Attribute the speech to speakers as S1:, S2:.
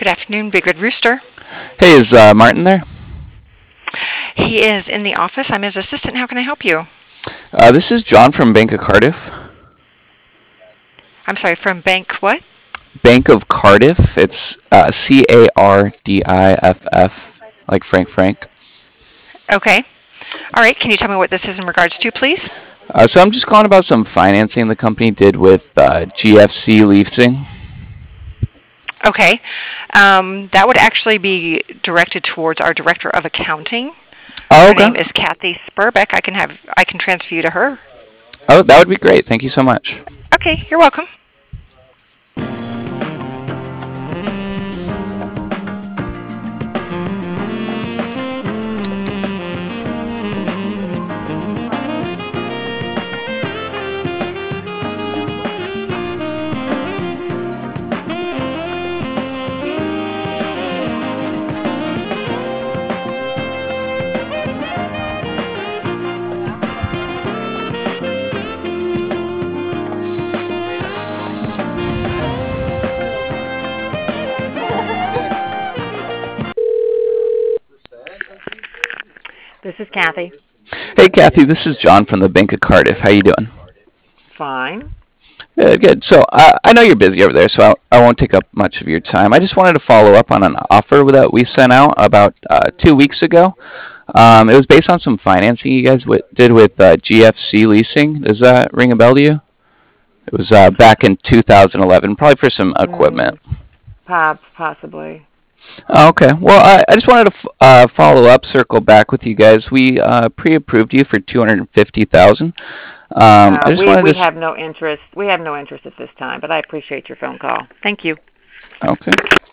S1: Good afternoon, Big Red Rooster.
S2: Hey, is Martin there?
S1: He is in the office. I'm his assistant. How can I help you?
S2: This is John from Bank of Cardiff.
S1: I'm sorry, from Bank what?
S2: Bank of Cardiff. It's Cardiff, like Frank Frank.
S1: Okay. All right. Can you tell me what this is in regards to, please?
S2: So I'm just calling about some financing the company did with GFC Leasing.
S1: Okay. That would actually be directed towards our director of accounting.
S2: Oh,
S1: Her
S2: okay.
S1: name is Kathy Spurbeck. I can transfer you to her.
S2: Oh, that would be great. Thank you so much.
S1: Okay. You're welcome. This is Kathy.
S2: Hey, Kathy, this is John from the Bank of Cardiff. How you doing?
S1: Fine.
S2: Good, good. So I know you're busy over there, so I won't take up much of your time. I just wanted to follow up on an offer that we sent out about 2 weeks ago. It was based on some financing you guys did with GFC Leasing. Does that ring a bell to you? It was back in 2011, probably for some equipment.
S1: Possibly.
S2: Oh, okay. Well, I just wanted to follow up, circle back with you guys. We pre-approved you for 250,000. I just wanted
S1: We
S2: to.
S1: have no interest. We have no interest at this time, but I appreciate your phone call. Thank you.
S2: Okay.